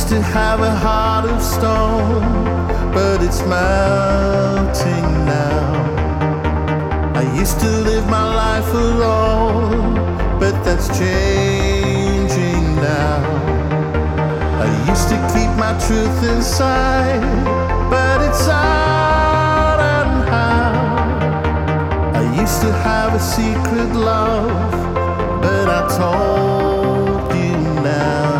to have a heart of stone, but it's melting now. I used to live my life alone, but that's changing now. I used to keep my truth inside, but it's out and how. I used to have a secret love, but I told you now.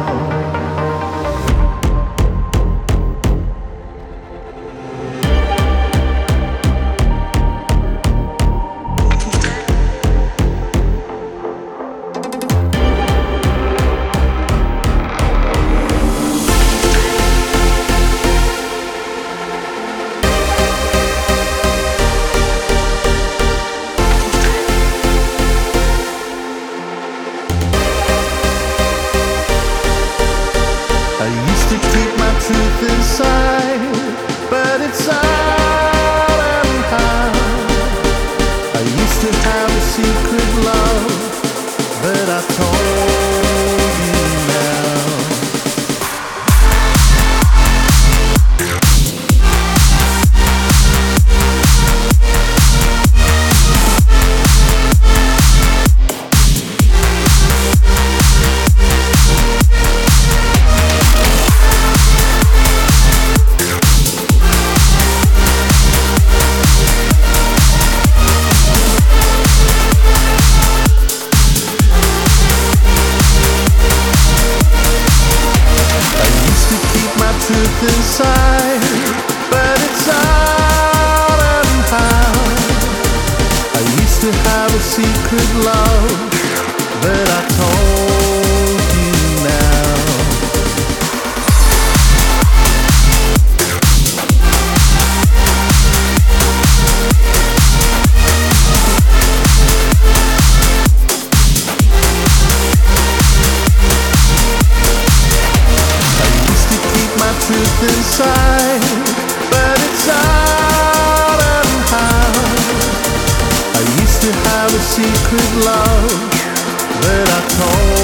I used to keep my truth inside, but it's out and out. I used to have a secret love, but I told you now. Truth inside, but it's out and out. I used to have a secret love, but I told you now. Truth inside, but it's out and out. I used to have a secret love, but I told